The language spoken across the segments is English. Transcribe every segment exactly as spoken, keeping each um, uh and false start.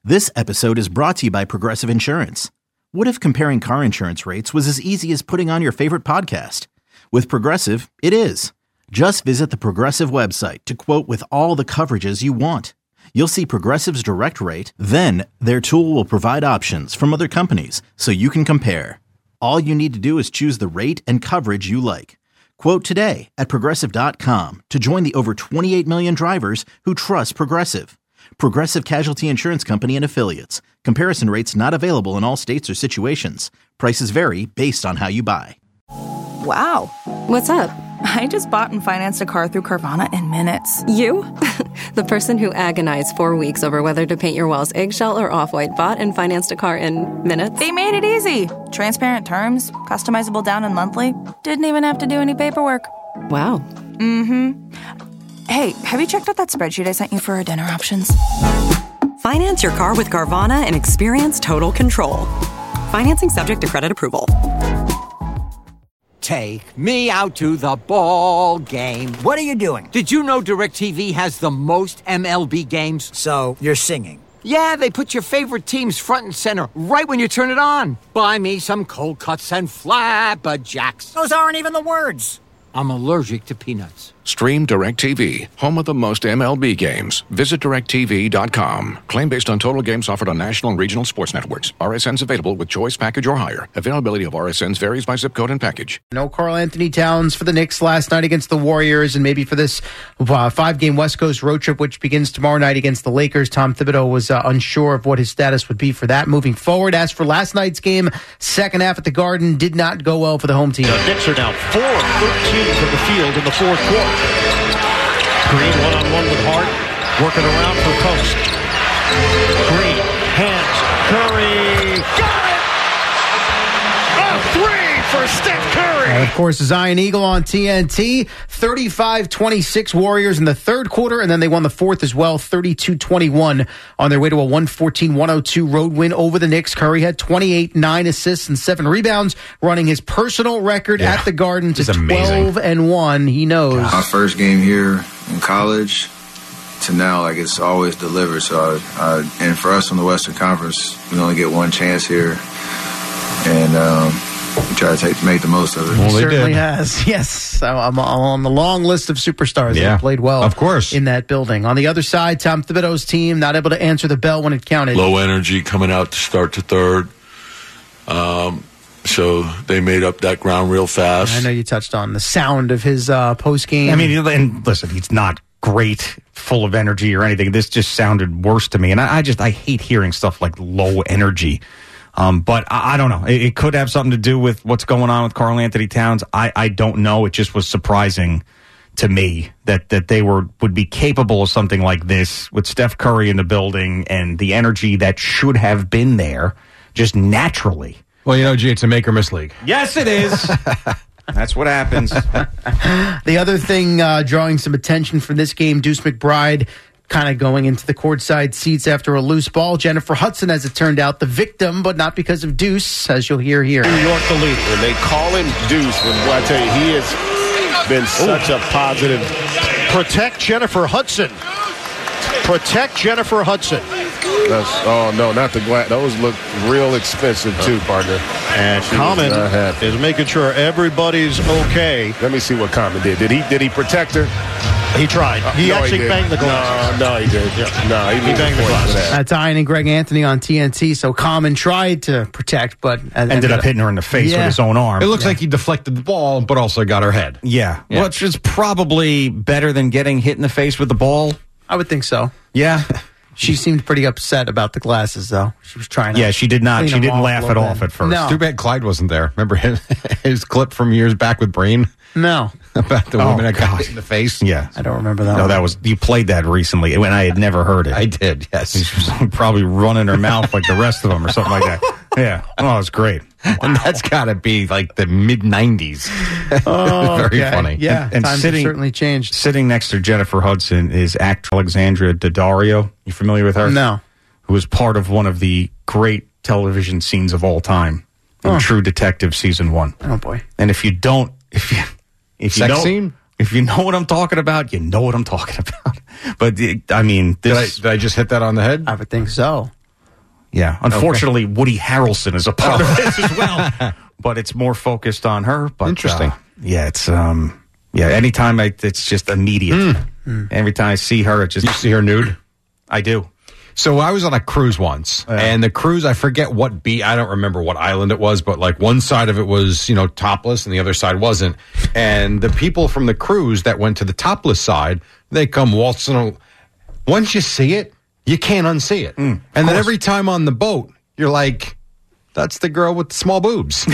This episode is brought to you by Progressive Insurance. What if comparing car insurance rates was as easy as putting on your favorite podcast? With Progressive, it is. Just visit the Progressive website to quote with all the coverages you want. You'll see Progressive's direct rate, then their tool will provide options from other companies so you can compare. All you need to do is choose the rate and coverage you like. Quote today at Progressive dot com to join the over twenty-eight million drivers who trust Progressive. Progressive Casualty Insurance Company and Affiliates. Comparison rates not available in all states or situations. Prices vary based on how you buy. Wow. What's up? I just bought and financed a car through Carvana in minutes. You? The person who agonized four weeks over whether to paint your walls eggshell or off-white bought and financed a car in minutes? They made it easy. Transparent terms, customizable down and monthly. Didn't even have to do any paperwork. Wow. Mm-hmm. Hey, have you checked out that spreadsheet I sent you for our dinner options? Finance your car with Carvana and experience total control. Financing subject to credit approval. Take me out to the ball game. What are you doing? Did you know DirecTV has the most M L B games? So, you're singing? Yeah, they put your favorite teams front and center right when you turn it on. Buy me some cold cuts and flapjacks. Those aren't even the words. I'm allergic to peanuts. Stream DirecTV, home of the most M L B games. Visit direct T V dot com. Claim based on total games offered on national and regional sports networks. R S Ns available with choice package or higher. Availability of R S Ns varies by zip code and package. No Karl-Anthony Towns for the Knicks last night against the Warriors, and maybe for this uh, five-game West Coast road trip, which begins tomorrow night against the Lakers. Tom Thibodeau was uh, unsure of what his status would be for that moving forward. As for last night's game, second half at the Garden did not go well for the home team. The Knicks are now four of thirteen from the field in the fourth quarter. Green one-on-one with Hart, working around for post. Green, hands, Curry, got it! A three for Steph Curry! And of course, Zion Eagle on T N T, thirty-five twenty-six Warriors in the third quarter, and then they won the fourth as well, thirty-two twenty-one on their way to a one fourteen one oh two road win over the Knicks. Curry had twenty-eight, nine assists, and seven rebounds, running his personal record yeah, at the Garden to twelve and one. He knows. My first game here in college to now, like, it's always delivered. So, I, I, and for us on the Western Conference, we only get one chance here, and um, we try to take make the most of it. Well, he certainly did. has. Yes, so I'm on the long list of superstars yeah, that played well, of course, in that building. On the other side, Tom Thibodeau's team not able to answer the bell when it counted. Low energy coming out to start to third. Um, so they made up that ground real fast. I know you touched on the sound of his uh, post game. I mean, and listen, he's not great, full of energy or anything. This just sounded worse to me, and I, I just I hate hearing stuff like low energy. Um, but I, I don't know. It, it could have something to do with what's going on with Karl-Anthony Towns. I, I don't know. It just was surprising to me that that they were would be capable of something like this with Steph Curry in the building and the energy that should have been there just naturally. Well, you know, G, it's a make or miss league. Yes, it is. That's what happens. The other thing uh, drawing some attention for this game, Deuce McBride kind of going into the courtside seats after a loose ball. Jennifer Hudson, as it turned out, the victim, but not because of Deuce, as you'll hear here. New York, the leader, and they call him Deuce. And boy, I tell you, he has been such Ooh. a positive. Protect Jennifer Hudson. Protect Jennifer Hudson. That's, oh, no, not the glass. Those look real expensive, too, partner. And she Common is making sure everybody's okay. Let me see what Common did. Did he did he protect her? He tried. He uh, no, actually he banged the glass. No, no, he did. Yeah. No, he, he banged the glass. That's Ian and Greg Anthony on T N T. So Common tried to protect, but ended, ended up hitting her in the face yeah. with his own arm. It looks yeah. like he deflected the ball, but also got her head. Yeah. yeah. Which is probably better than getting hit in the face with the ball. I would think so. Yeah. She seemed pretty upset about the glasses, though. She was trying to. Yeah, she did not. She didn't laugh at off at first. No. Too bad Clyde wasn't there. Remember his, his clip from years back with Brain? No. About the oh, woman that got God. hit in the face? Yeah. I don't remember that No, one. that was, you played that recently when I had never heard it. I did, yes. She was probably running her mouth like the rest of them or something like that. Yeah. Oh, it was great. Wow. And that's got to be like the mid nineties. Oh, very okay. funny. Yeah, and, and times sitting, have certainly changed. Sitting next to Jennifer Hudson is actress Alexandra Daddario. You familiar with her? No. Who was part of one of the great television scenes of all time in oh. True Detective season one. Oh boy! And if you don't, if you if you Sex know, scene? if you know what I'm talking about, you know what I'm talking about. But I mean, this, did, I, did I just hit that on the head? I would think so. Yeah. Unfortunately, okay. Woody Harrelson is a part of this as well, but it's more focused on her. But, Interesting. Uh, yeah, it's um, yeah. Anytime I, it's just immediate. Mm. Mm. Every time I see her, it just you see her nude. I do. So I was on a cruise once, uh, and the cruise, I forget what beach, I don't remember what island it was, but like one side of it was, you know, topless and the other side wasn't. And the people from the cruise that went to the topless side, they come waltzing. Once you see it, you can't unsee it. Mm, and then every time on the boat, you're like, that's the girl with the small boobs.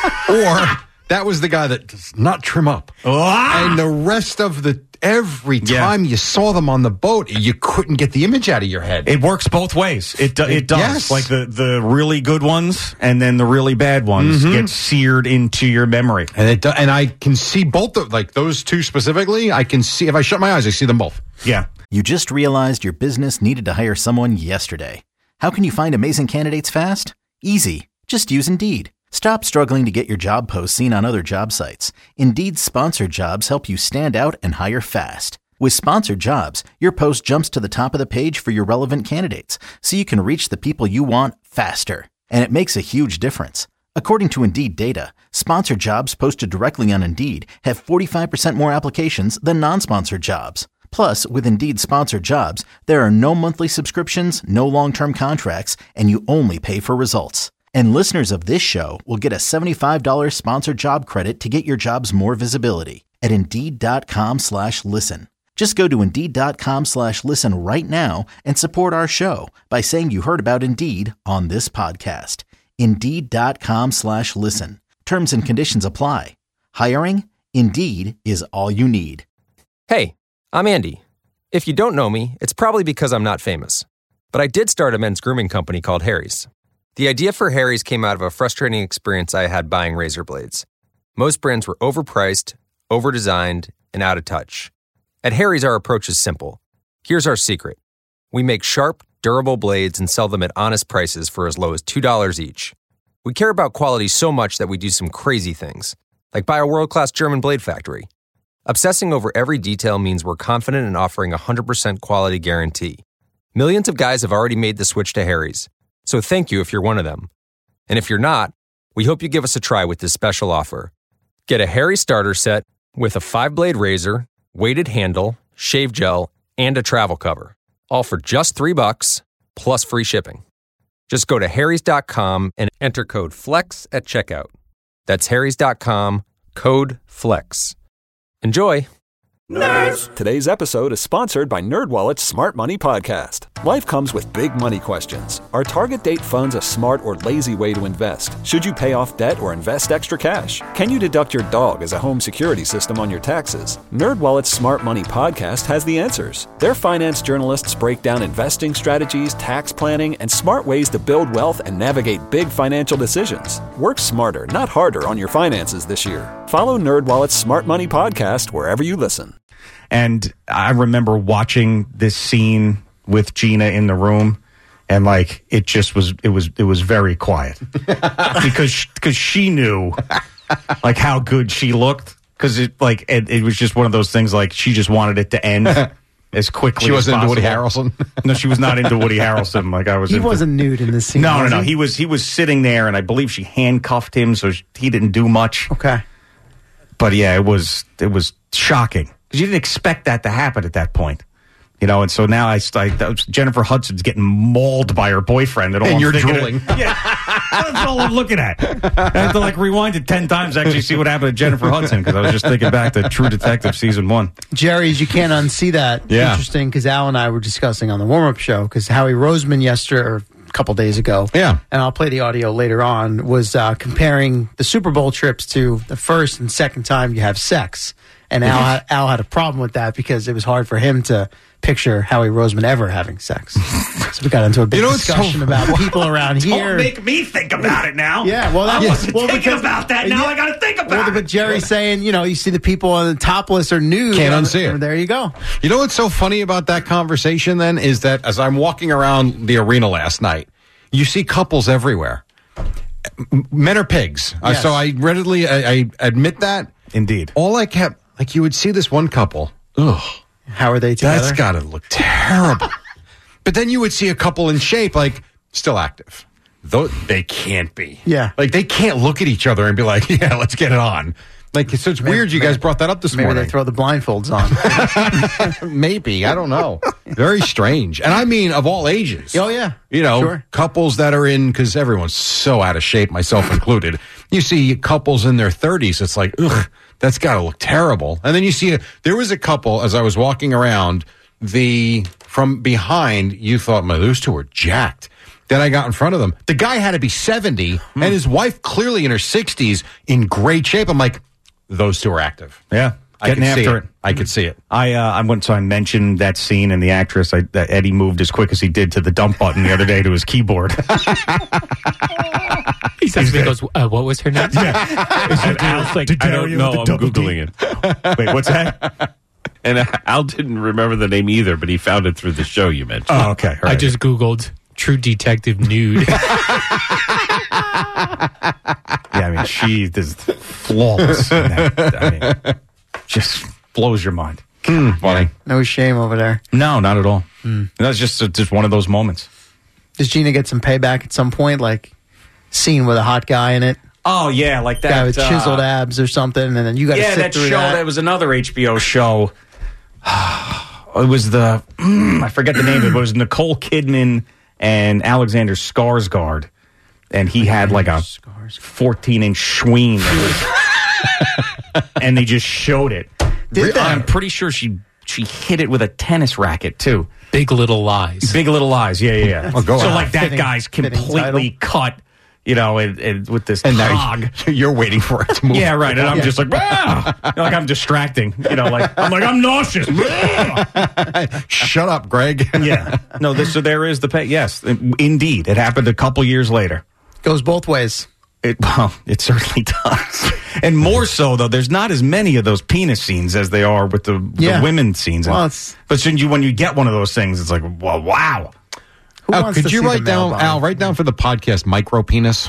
Or that was the guy that does not trim up. Ah! And the rest of the, every time yeah. you saw them on the boat, you couldn't get the image out of your head. It works both ways. It do, it does. Yes. Like the, the really good ones and then the really bad ones mm-hmm. get seared into your memory. And it do, and I can see both of, like those two specifically, I can see, if I shut my eyes, I see them both. Yeah. You just realized your business needed to hire someone yesterday. How can you find amazing candidates fast? Easy. Just use Indeed. Stop struggling to get your job posts seen on other job sites. Indeed's sponsored jobs help you stand out and hire fast. With sponsored jobs, your post jumps to the top of the page for your relevant candidates, so you can reach the people you want faster. And it makes a huge difference. According to Indeed data, sponsored jobs posted directly on Indeed have forty-five percent more applications than non-sponsored jobs. Plus, with Indeed sponsored jobs, there are no monthly subscriptions, no long-term contracts, and you only pay for results. And listeners of this show will get a seventy-five dollars sponsored job credit to get your jobs more visibility at Indeed.com slash listen. Just go to Indeed.com slash listen right now and support our show by saying you heard about Indeed on this podcast. Indeed.com slash listen. Terms and conditions apply. Hiring? Indeed is all you need. Hey, I'm Andy. If you don't know me, it's probably because I'm not famous. But I did start a men's grooming company called Harry's. The idea for Harry's came out of a frustrating experience I had buying razor blades. Most brands were overpriced, overdesigned, and out of touch. At Harry's, our approach is simple. Here's our secret. We make sharp, durable blades and sell them at honest prices for as low as two dollars each. We care about quality so much that we do some crazy things, like buy a world-class German blade factory. Obsessing over every detail means we're confident in offering a one hundred percent quality guarantee. Millions of guys have already made the switch to Harry's. So thank you if you're one of them. And if you're not, we hope you give us a try with this special offer. Get a Harry starter set with a five-blade razor, weighted handle, shave gel, and a travel cover. All for just three bucks, plus free shipping. Just go to harrys dot com and enter code FLEX at checkout. That's harrys dot com, code FLEX. Enjoy! Nerds! Today's episode is sponsored by NerdWallet's Smart Money Podcast. Life comes with big money questions. Are target date funds a smart or lazy way to invest? Should you pay off debt or invest extra cash? Can you deduct your dog as a home security system on your taxes? NerdWallet's Smart Money Podcast has the answers. Their finance journalists break down investing strategies, tax planning, and smart ways to build wealth and navigate big financial decisions. Work smarter, not harder on your finances this year. Follow NerdWallet's Smart Money Podcast wherever you listen. And I remember watching this scene with Gina in the room, and like it just was, it was, it was very quiet because because she knew like how good she looked, because it like it, it was just one of those things like she just wanted it to end as quickly. She wasn't as into Woody Harrelson. No, she was not into Woody Harrelson. Like I was. He into, wasn't nude in this scene. No, no, no. He? He was he was sitting there, and I believe she handcuffed him, so he didn't do much. Okay. But yeah, it was it was shocking. You didn't expect that to happen at that point, you know. And so now I, I Jennifer Hudson's getting mauled by her boyfriend, and, all and I'm you're drooling. Of, yeah, that's all I'm looking at. I have to like rewind it ten times to actually see what happened to Jennifer Hudson, because I was just thinking back to True Detective season one. Jerry's, you can't unsee that. Yeah, interesting, because Al and I were discussing on the warm up show, because Howie Roseman yesterday or a couple days ago, yeah, and I'll play the audio later on, was uh, comparing the Super Bowl trips to the first and second time you have sex. And Al, had, Al had a problem with that because it was hard for him to picture Howie Roseman ever having sex. So we got into a big you know, discussion so, about people around don't here. Don't make me think about it now. Yeah, well, that I was wasn't well, thinking because, about that. Now yeah, I got to think about well, it. But Jerry's saying, you know, you see the people on the topless or nude. Can't unsee it. There you go. You know what's so funny about that conversation then is that as I'm walking around the arena last night, you see couples everywhere. Men are pigs. Yes. Uh, so I readily I, I admit that. Indeed. All I kept, like you would see this one couple. Ugh. How are they together? That's got to look terrible. But then you would see a couple in shape, like still active. Though they can't be. Yeah. Like, they can't look at each other and be like, yeah, let's get it on. Like, so it's Maybe- weird you guys brought that up this Maybe morning. they throw the blindfolds on. Maybe. I don't know. Very strange. And I mean, of all ages. Oh, yeah. You know, Sure. couples that are in, because everyone's so out of shape, myself included. You see couples in their thirties, it's like, ugh, that's got to look terrible. And then you see, a, there was a couple, as I was walking around, the from behind, you thought, man, those two are jacked. Then I got in front of them. The guy had to be seventy, Hmm. and his wife clearly in her sixties, in great shape. I'm like, those two are active. Yeah. I Getting could see after it. it. I could see it. I uh, I went so I mentioned that scene and the actress. I, that Eddie moved as quick as he did to the dump button the other day to his keyboard. He says to me, goes, uh, what was her name? And Al's like, I don't know. I'm Googling it. Wait, what's that? And uh, Al didn't remember the name either, but he found it through the show you mentioned. Oh, okay. All I right. just Googled True Detective Nude. Yeah, I mean, she is flawless. in that. I mean, just blows your mind. Funny. No shame over there. No, not at all. Hmm. That's just just one of those moments. Does Gina get some payback at some point? Like, scene with a hot guy in it? Oh, yeah, like that. Guy with uh, chiseled abs or something, and then you got to yeah, sit that through show. that. That was another H B O show. It was the mm, I forget the name of it. But it was Nicole Kidman and Alexander Skarsgård, and he had like a fourteen-inch schween, that was- and they just showed it. Did they? I'm pretty sure she she hit it with a tennis racket too. Big Little Lies. Big Little Lies. Yeah, yeah, yeah. Oh, go so on. like that Fitting- guy's fitting completely cut. You know, and, and with this And now cog. you're waiting for it to move. Yeah, right. And I'm Yeah. just like, ah! like I'm distracting. You know, like I'm like I'm nauseous. Shut up, Greg. Yeah. No, this, so there is the pay. Yes, indeed. It happened a couple years later. Goes both ways. It, well, it certainly does. And more so, though, there's not as many of those penis scenes as they are with the, Yeah. the women scenes. Well, And- it's- but since you, when you get one of those things, it's like, well, wow. Who Al, wants could to you see the write male down, body? Al, write down for the podcast micro penis?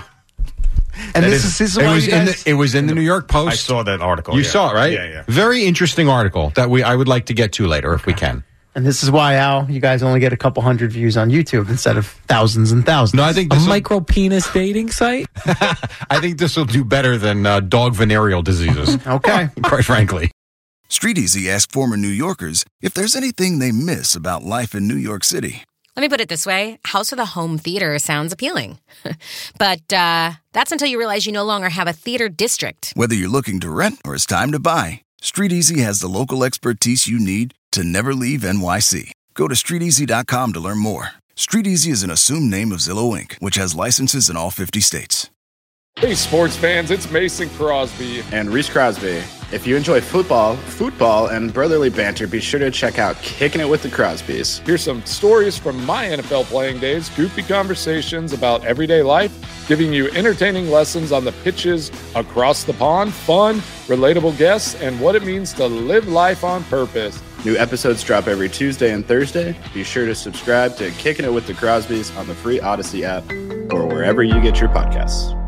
And That this is- is, this is It why was you in guys... the it was in the New York Post. I saw that article. You yeah. saw it, right? Yeah, yeah. Very interesting article that we I would like to get to later if we can. And this is why, Al, you guys only get a couple hundred views on YouTube instead of thousands and thousands. No, I think A this will, micro penis dating site? I think this will do better than uh, dog venereal diseases. Okay. Quite frankly. Street Easy asked former New Yorkers if there's anything they miss about life in New York City. Let me put it this way. House with a home theater sounds appealing. But uh, that's until you realize you no longer have a theater district. Whether you're looking to rent or it's time to buy, Street Easy has the local expertise you need to never leave N Y C. Go to street easy dot com to learn more. Street Easy is an assumed name of Zillow Incorporated, which has licenses in all fifty states. Hey, sports fans, it's Mason Crosby. And Reese Crosby. If you enjoy football, football, and brotherly banter, be sure to check out Kicking It with the Crosbys. Here's some stories from my N F L playing days, goofy conversations about everyday life, giving you entertaining lessons on the pitches across the pond, fun, relatable guests, and what it means to live life on purpose. New episodes drop every Tuesday and Thursday. Be sure to subscribe to Kicking It with the Crosbys on the free Odyssey app or wherever you get your podcasts.